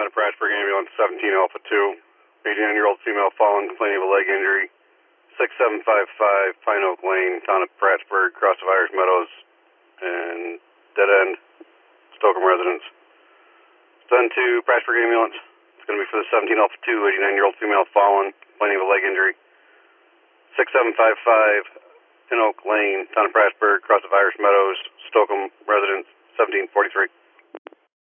of Prattsburg ambulance 17 Alpha 2. 89-year-old female fallen, complaining of a leg injury. 6755 Pine Oak Lane, town of Prattsburg, cross of Irish Meadows, and dead end, Stoughton residence. Done to Prattsburg ambulance. It's going to be for the 17 Alpha 2, 89-year-old female fallen, complaining of a leg injury. 6755 Pine Oak Lane, town of Prattsburg, cross of Irish Meadows, Stoughton residence, 1743.